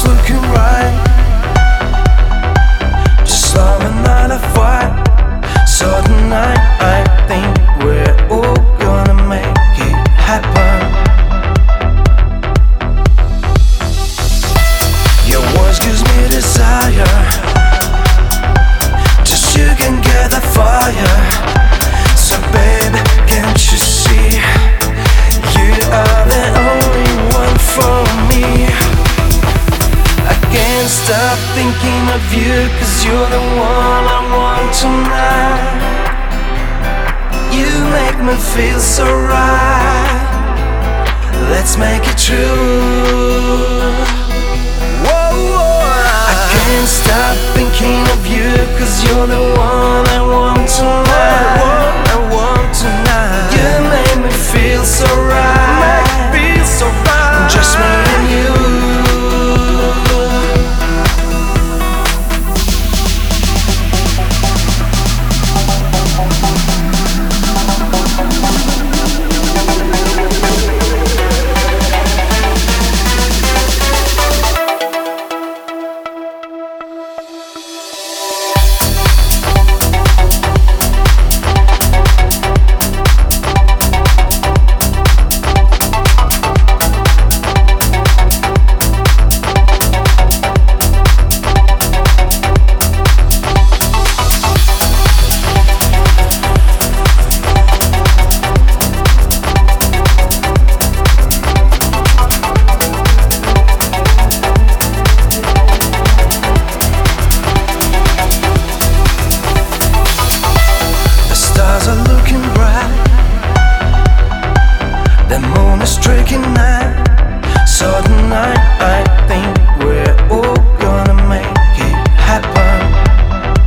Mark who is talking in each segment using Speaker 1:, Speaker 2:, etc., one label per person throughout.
Speaker 1: looking right. Just love and not a fight. So tonight I think we're all gonna make it happen. Your words gives me desire. Just you can get the fire. So baby, can't you see? You are the only one for me. I can't stop thinking of you, 'cause you're the one I want tonight. You make me feel so right. Let's make it true. I can't stop thinking of you, 'cause you're the one I want tonight. You make me feel so right. Just me and you. Are looking bright. The moon is striking night. So tonight I think we're all gonna make it happen.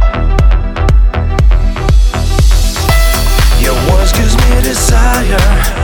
Speaker 1: Your words gives me desire.